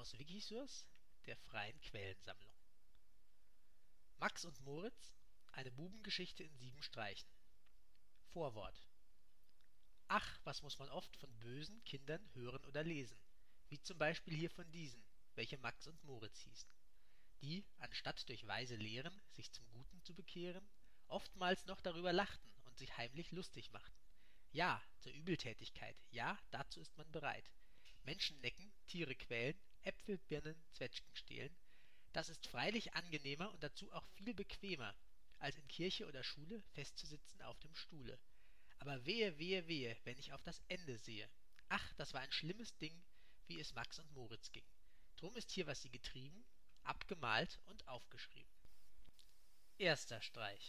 aus Wikisource, der freien Quellensammlung. Max und Moritz, eine Bubengeschichte in 7 Streichen. Vorwort. Ach, was muss man oft von bösen Kindern hören oder lesen, wie zum Beispiel hier von diesen, welche Max und Moritz hießen, die, anstatt durch weise Lehren sich zum Guten zu bekehren, oftmals noch darüber lachten und sich heimlich lustig machten. Ja, zur Übeltätigkeit, ja, dazu ist man bereit. Menschen necken, Tiere quälen, Äpfel, Birnen, Zwetschgen stehlen. Das ist freilich angenehmer und dazu auch viel bequemer, als in Kirche oder Schule festzusitzen auf dem Stuhle. Aber wehe, wehe, wehe, wenn ich auf das Ende sehe. Ach, das war ein schlimmes Ding, wie es Max und Moritz ging. Drum ist hier, was sie getrieben, abgemalt und aufgeschrieben. Erster Streich.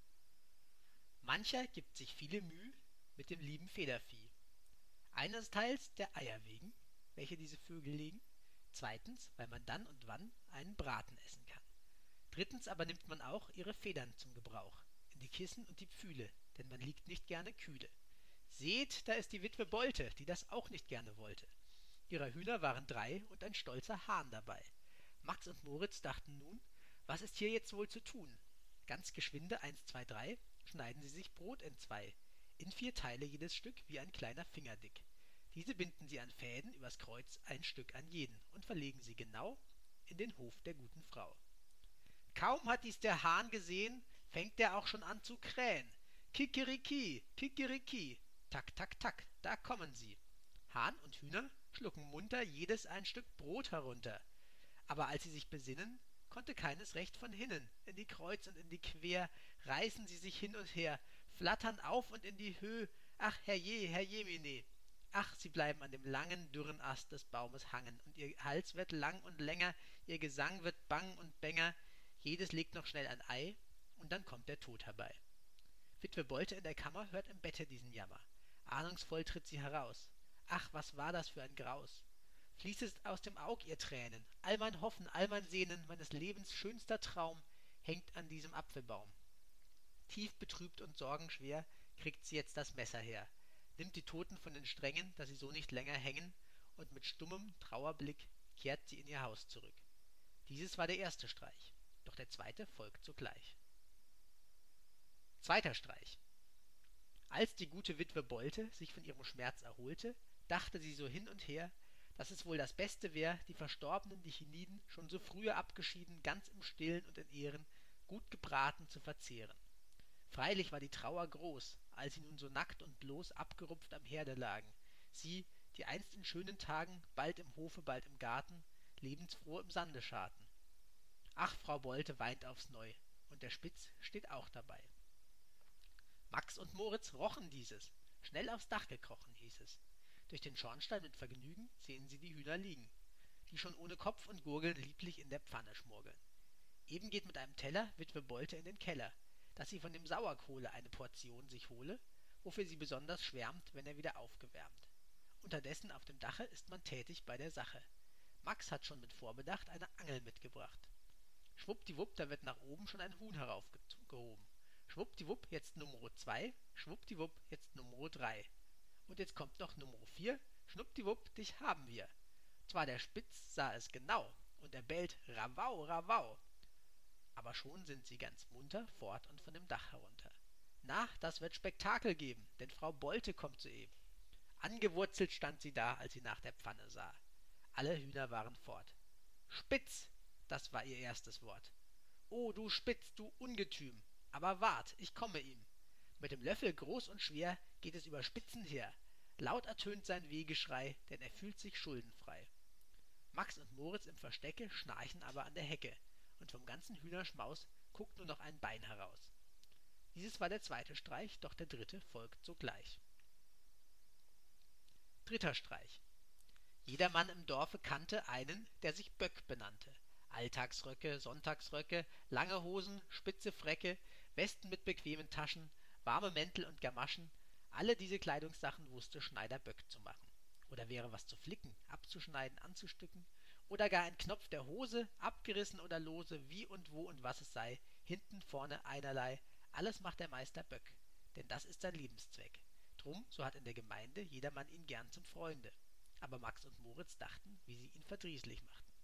Mancher gibt sich viele Müh mit dem lieben Federvieh. Einersteils der Eier wegen, welche diese Vögel legen, zweitens, weil man dann und wann einen Braten essen kann. Drittens aber nimmt man auch ihre Federn zum Gebrauch, in die Kissen und die Pfühle, denn man liegt nicht gerne kühle. Seht, da ist die Witwe Bolte, die das auch nicht gerne wollte. Ihrer Hühner waren 3 und ein stolzer Hahn dabei. Max und Moritz dachten nun, was ist hier jetzt wohl zu tun? Ganz geschwinde, 1, 2, 3, schneiden sie sich Brot entzwei, in 4 Teile jedes Stück wie ein kleiner Finger dick. Diese binden sie an Fäden übers Kreuz ein Stück an jeden und verlegen sie genau in den Hof der guten Frau. Kaum hat dies der Hahn gesehen, fängt er auch schon an zu krähen. Kikeriki, kikeriki, tak, tak, tak, da kommen sie. Hahn und Hühner schlucken munter jedes ein Stück Brot herunter. Aber als sie sich besinnen, konnte keines recht von hinnen. In die Kreuz und in die Quer reißen sie sich hin und her, flattern auf und in die Höh. Ach, herrje, herrjemine. Ach, sie bleiben an dem langen, dürren Ast des Baumes hangen, und ihr Hals wird lang und länger, ihr Gesang wird bang und bänger, jedes legt noch schnell ein Ei, und dann kommt der Tod herbei. Witwe Bolte in der Kammer hört im Bette diesen Jammer. Ahnungsvoll tritt sie heraus. Ach, was war das für ein Graus! Fließet aus dem Aug ihr Tränen, all mein Hoffen, all mein Sehnen, meines Lebens schönster Traum hängt an diesem Apfelbaum. Tief betrübt und sorgenschwer kriegt sie jetzt das Messer her, nimmt die Toten von den Strängen, dass sie so nicht länger hängen, und mit stummem Trauerblick kehrt sie in ihr Haus zurück. Dieses war der erste Streich, doch der zweite folgt sogleich. Zweiter Streich. Als die gute Witwe Bolte sich von ihrem Schmerz erholte, dachte sie so hin und her, dass es wohl das Beste wär, die Verstorbenen, die hienieden, schon so frühe abgeschieden, ganz im Stillen und in Ehren, gut gebraten zu verzehren. Freilich war die Trauer groß, als sie nun so nackt und bloß abgerupft am Herde lagen, sie, die einst in schönen Tagen, bald im Hofe, bald im Garten, lebensfroh im Sande scharten. Ach, Frau Bolte weint aufs Neu, und der Spitz steht auch dabei. Max und Moritz rochen dieses, schnell aufs Dach gekrochen, hieß es. Durch den Schornstein mit Vergnügen sehen sie die Hühner liegen, die schon ohne Kopf und Gurgeln lieblich in der Pfanne schmurgeln. Eben geht mit einem Teller Witwe Bolte in den Keller, dass sie von dem Sauerkohle eine Portion sich hole, wofür sie besonders schwärmt, wenn er wieder aufgewärmt. Unterdessen auf dem Dache ist man tätig bei der Sache. Max hat schon mit Vorbedacht eine Angel mitgebracht. Schwuppdiwupp, da wird nach oben schon ein Huhn heraufgehoben. Schwuppdiwupp, jetzt Nummer 2, schwuppdiwupp, jetzt Nummer 3. Und jetzt kommt noch Nummer 4, schnuppdiwupp, dich haben wir. Zwar der Spitz sah es genau, und er bellt Rawau, Rawau. Aber schon sind sie ganz munter fort und von dem Dach herunter. Na, das wird Spektakel geben, denn Frau Bolte kommt soeben. Angewurzelt stand sie da, als sie nach der Pfanne sah. Alle Hühner waren fort. Spitz, das war ihr erstes Wort. O, du Spitz, du Ungetüm, aber wart, ich komme ihm. Mit dem Löffel groß und schwer geht es über Spitzen her. Laut ertönt sein Wehgeschrei, denn er fühlt sich schuldenfrei. Max und Moritz im Verstecke schnarchen aber an der Hecke, und vom ganzen Hühnerschmaus guckt nur noch ein Bein heraus. Dieses war der zweite Streich, doch der dritte folgt sogleich. Dritter Streich. Jedermann im Dorfe kannte einen, der sich Böck benannte. Alltagsröcke, Sonntagsröcke, lange Hosen, spitze Fräcke, Westen mit bequemen Taschen, warme Mäntel und Gamaschen, alle diese Kleidungssachen wusste Schneider Böck zu machen. Oder wäre was zu flicken, abzuschneiden, anzustücken, oder gar ein Knopf der Hose, abgerissen oder lose, wie und wo und was es sei, hinten, vorne, einerlei, alles macht der Meister Böck, denn das ist sein Lebenszweck. Drum, so hat in der Gemeinde jedermann ihn gern zum Freunde. Aber Max und Moritz dachten, wie sie ihn verdrießlich machten.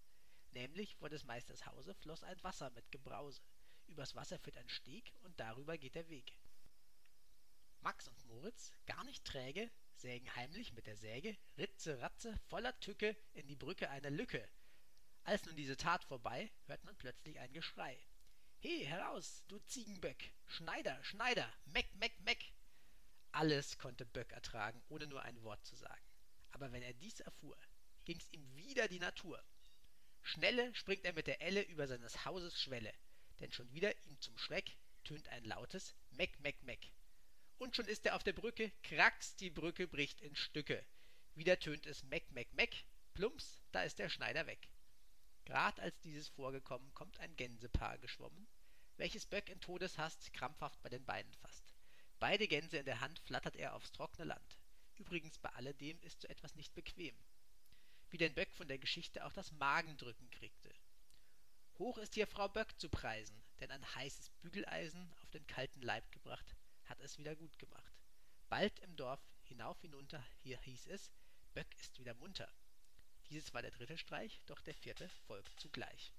Nämlich vor des Meisters Hause floss ein Wasser mit Gebrause. Übers Wasser führt ein Steg und darüber geht der Weg. Max und Moritz, gar nicht träge, sägen heimlich mit der Säge, Ritze, Ratze, voller Tücke, in die Brücke eine Lücke. Als nun diese Tat vorbei, hört man plötzlich ein Geschrei. He, heraus, du Ziegenböck! Schneider, Schneider, Meck, Meck, Meck! Alles konnte Böck ertragen, ohne nur ein Wort zu sagen. Aber wenn er dies erfuhr, ging's ihm wider die Natur. Schnelle springt er mit der Elle über seines Hauses Schwelle, denn schon wieder ihm zum Schreck tönt ein lautes Meck, Meck, Meck. Und schon ist er auf der Brücke, kracks, die Brücke bricht in Stücke. Wieder tönt es Meck, Meck, Meck, plumps, da ist der Schneider weg. Grad als dieses vorgekommen, kommt ein Gänsepaar geschwommen, welches Böck in Todeshast krampfhaft bei den Beinen fasst. Beide Gänse in der Hand flattert er aufs trockene Land. Übrigens bei alledem ist so etwas nicht bequem. Wie denn Böck von der Geschichte auch das Magendrücken kriegte. Hoch ist hier Frau Böck zu preisen, denn ein heißes Bügeleisen auf den kalten Leib gebracht, hat es wieder gut gemacht. Bald im Dorf hinauf hinunter, hier hieß es, Böck ist wieder munter. Dieses war der dritte Streich, doch der vierte folgt zugleich.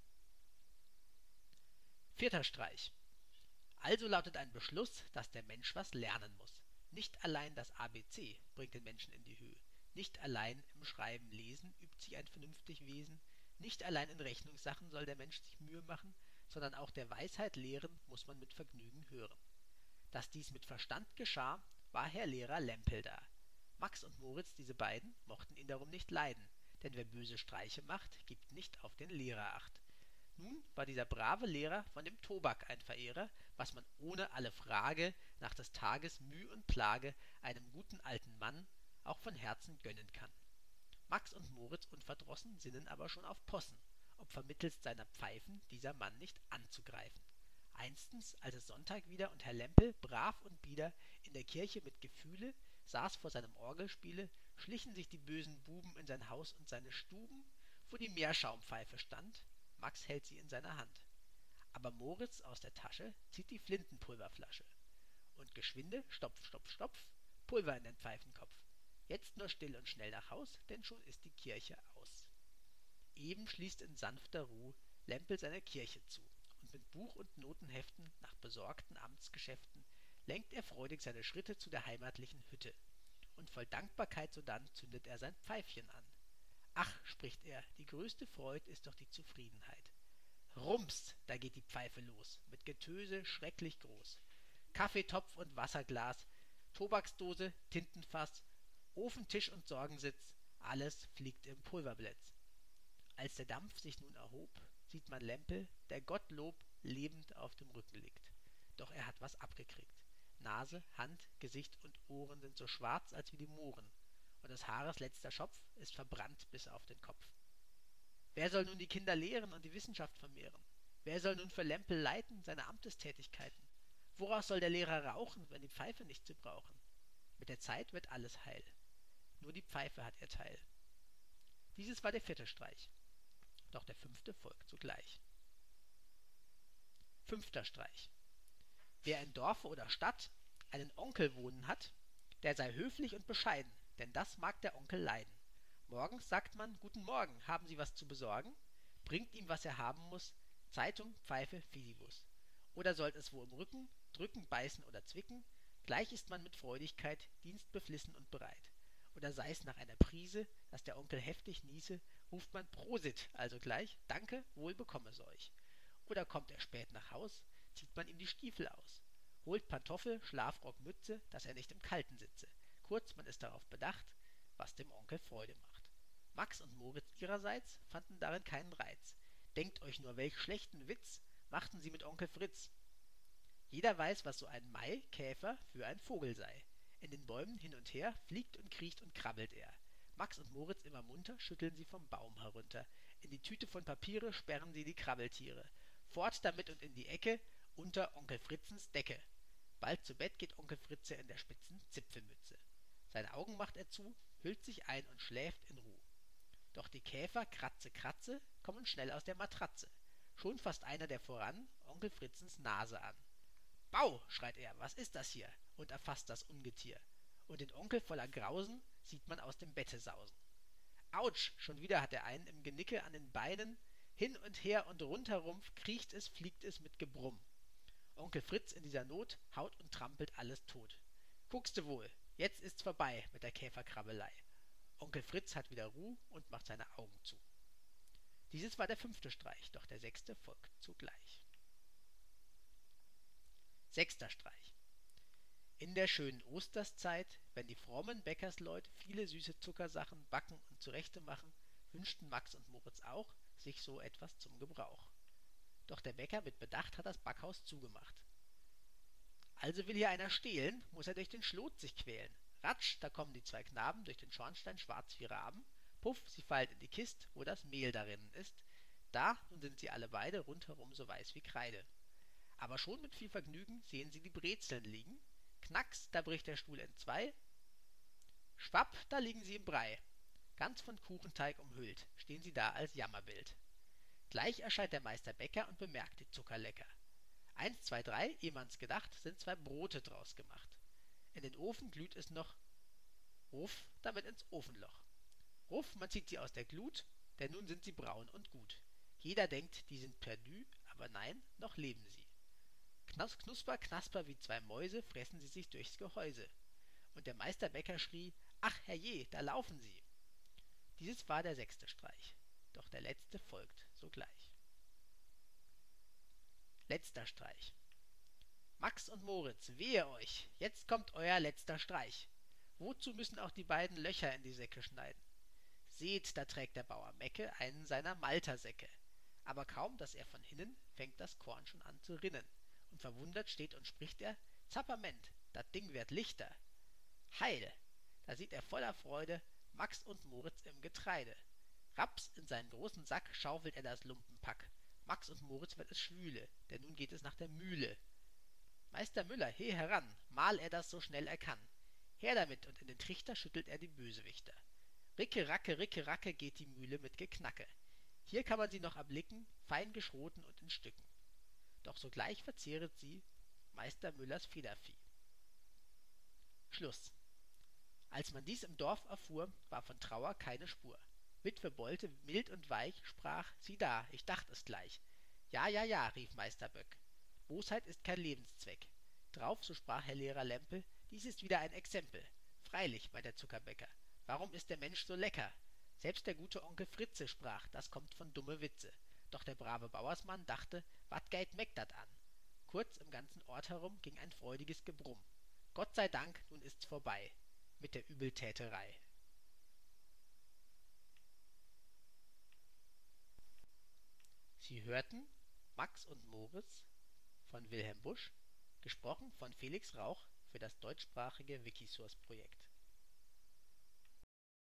Vierter Streich. Also lautet ein Beschluss, dass der Mensch was lernen muss. Nicht allein das ABC bringt den Menschen in die Höhe. Nicht allein im Schreiben lesen übt sich ein vernünftig Wesen. Nicht allein in Rechnungssachen soll der Mensch sich Mühe machen, sondern auch der Weisheit lehren muss man mit Vergnügen hören. Dass dies mit Verstand geschah, war Herr Lehrer Lempel da. Max und Moritz, diese beiden, mochten ihn darum nicht leiden, denn wer böse Streiche macht, gibt nicht auf den Lehrer acht. Nun war dieser brave Lehrer von dem Tobak ein Verehrer, was man ohne alle Frage nach des Tages Müh und Plage einem guten alten Mann auch von Herzen gönnen kann. Max und Moritz unverdrossen sinnen aber schon auf Possen, ob vermittelst seiner Pfeifen dieser Mann nicht anzugreifen. Einstens, als es Sonntag wieder und Herr Lempel, brav und bieder, in der Kirche mit Gefühle, saß vor seinem Orgelspiele, schlichen sich die bösen Buben in sein Haus und seine Stuben, wo die Meerschaumpfeife stand. Max hält sie in seiner Hand. Aber Moritz aus der Tasche zieht die Flintenpulverflasche. Und geschwinde, stopf, stopf, stopf, Pulver in den Pfeifenkopf. Jetzt nur still und schnell nach Haus, denn schon ist die Kirche aus. Eben schließt in sanfter Ruh Lempel seine Kirche zu, und mit Buch und Notenheften nach besorgten Amtsgeschäften lenkt er freudig seine Schritte zu der heimatlichen Hütte. Und voll Dankbarkeit sodann zündet er sein Pfeifchen an. Ach, spricht er, die größte Freud ist doch die Zufriedenheit. Rums, da geht die Pfeife los, mit Getöse schrecklich groß. Kaffeetopf und Wasserglas, Tobaksdose, Tintenfass, Ofen, Tisch und Sorgensitz, alles fliegt im Pulverblitz. Als der Dampf sich nun erhob, sieht man Lempel, der Gottlob lebend auf dem Rücken liegt. Doch er hat was abgekriegt. Nase, Hand, Gesicht und Ohren sind so schwarz als wie die Mohren, und des Haares letzter Schopf ist verbrannt bis auf den Kopf. Wer soll nun die Kinder lehren und die Wissenschaft vermehren? Wer soll nun für Lempel leiten seine Amtestätigkeiten? Woraus soll der Lehrer rauchen, wenn die Pfeife nicht zu brauchen? Mit der Zeit wird alles heil. Nur die Pfeife hat ihr Teil. Dieses war der vierte Streich. Doch der fünfte folgt sogleich. Fünfter Streich. Wer in Dorfe oder Stadt einen Onkel wohnen hat, der sei höflich und bescheiden, denn das mag der Onkel leiden. Morgens sagt man, guten Morgen, haben Sie was zu besorgen? Bringt ihm, was er haben muss, Zeitung, Pfeife, Fidibus. Oder sollt es wo im Rücken, drücken, beißen oder zwicken, gleich ist man mit Freudigkeit dienstbeflissen und bereit. Oder sei's nach einer Prise, dass der Onkel heftig niese, ruft man Prosit, also gleich, danke, wohl bekomme euch. Oder kommt er spät nach Haus, zieht man ihm die Stiefel aus. Holt Pantoffel, Schlafrock, Mütze, dass er nicht im Kalten sitze. Kurz, man ist darauf bedacht, was dem Onkel Freude macht. Max und Moritz ihrerseits fanden darin keinen Reiz. Denkt euch nur, welch schlechten Witz machten sie mit Onkel Fritz. Jeder weiß, was so ein Maikäfer für ein Vogel sei. In den Bäumen hin und her fliegt und kriecht und krabbelt er. Max und Moritz immer munter schütteln sie vom Baum herunter. In die Tüte von Papiere sperren sie die Krabbeltiere. Fort damit und in die Ecke, unter Onkel Fritzens Decke. Bald zu Bett geht Onkel Fritze in der spitzen Zipfelmütze. Seine Augen macht er zu, hüllt sich ein und schläft in Ruh. Doch die Käfer, Kratze, Kratze, kommen schnell aus der Matratze. Schon fasst einer der voran Onkel Fritzens Nase an. Bau, schreit er, was ist das hier? Und erfasst das Ungetier. Und den Onkel voller Grausen sieht man aus dem Bette sausen. Autsch, schon wieder hat er einen im Genicke an den Beinen, Hin und her und rundherum kriecht es, fliegt es mit Gebrumm. Onkel Fritz in dieser Not haut und trampelt alles tot. Guckste wohl, jetzt ist's vorbei mit der Käferkrabbelei. Onkel Fritz hat wieder Ruh und macht seine Augen zu. Dieses war der 5. Streich, doch der 6. folgt zugleich. 6. Streich. In der schönen Osterszeit, wenn die frommen Bäckersleut viele süße Zuckersachen backen und zurechte machen, wünschten Max und Moritz auch sich so etwas zum Gebrauch. Doch der Bäcker mit Bedacht hat das Backhaus zugemacht. Also will hier einer stehlen, muss er durch den Schlot sich quälen. Ratsch, da kommen die 2 Knaben durch den Schornstein schwarz wie Raben. Puff, sie fallen in die Kist, wo das Mehl darinnen ist. Da, nun sind sie alle beide rundherum so weiß wie Kreide. Aber schon mit viel Vergnügen sehen sie die Brezeln liegen. Knacks, da bricht der Stuhl entzwei. Schwapp, da liegen sie im Brei. Ganz von Kuchenteig umhüllt, stehen sie da als Jammerbild. Gleich erscheint der Meister Bäcker und bemerkt die Zuckerlecker. 1, 2, 3, ehe man's gedacht, sind 2 Brote draus gemacht. In den Ofen glüht es noch. Ruff, damit ins Ofenloch. Ruff, man zieht sie aus der Glut, denn nun sind sie braun und gut. Jeder denkt, die sind perdu, aber nein, noch leben sie. Knusper, knasper wie 2 Mäuse fressen sie sich durchs Gehäuse. Und der Meister Bäcker schrie, ach herrje, da laufen sie. Dieses war der 6. Streich, doch der letzte folgt sogleich. Letzter Streich. Max und Moritz, wehe euch, jetzt kommt euer letzter Streich. Wozu müssen auch die beiden Löcher in die Säcke schneiden? Seht, da trägt der Bauer Mecke einen seiner Maltersäcke. Aber kaum, dass er von hinnen, fängt das Korn schon an zu rinnen. Und verwundert steht und spricht er, Zapperment, dat Ding wird lichter. Heil, da sieht er voller Freude Max und Moritz im Getreide. Raps, in seinen großen Sack schaufelt er das Lumpenpack. Max und Moritz wird es schwüle, denn nun geht es nach der Mühle. Meister Müller, he heran, mal er das so schnell er kann. Her damit, und in den Trichter schüttelt er die Bösewichter. Ricke, racke geht die Mühle mit Geknacke. Hier kann man sie noch erblicken, fein geschroten und in Stücken. Doch sogleich verzehret sie Meister Müllers Federvieh. Schluss. Als man dies im Dorf erfuhr, war von Trauer keine Spur. Witwe Bolte, mild und weich, sprach, sieh da, ich dacht es gleich. Ja, ja, ja, rief Meister Böck. Bosheit ist kein Lebenszweck. Drauf, so sprach Herr Lehrer Lempel, dies ist wieder ein Exempel. Freilich, meint der Zuckerbäcker, warum ist der Mensch so lecker? Selbst der gute Onkel Fritze sprach, das kommt von dumme Witze. Doch der brave Bauersmann dachte, wat geit Meck dat an? Kurz im ganzen Ort herum ging ein freudiges Gebrumm. Gott sei Dank, nun ist's vorbei mit der Übeltäterei. Sie hörten Max und Moritz von Wilhelm Busch, gesprochen von Felix Rauch für das deutschsprachige Wikisource-Projekt.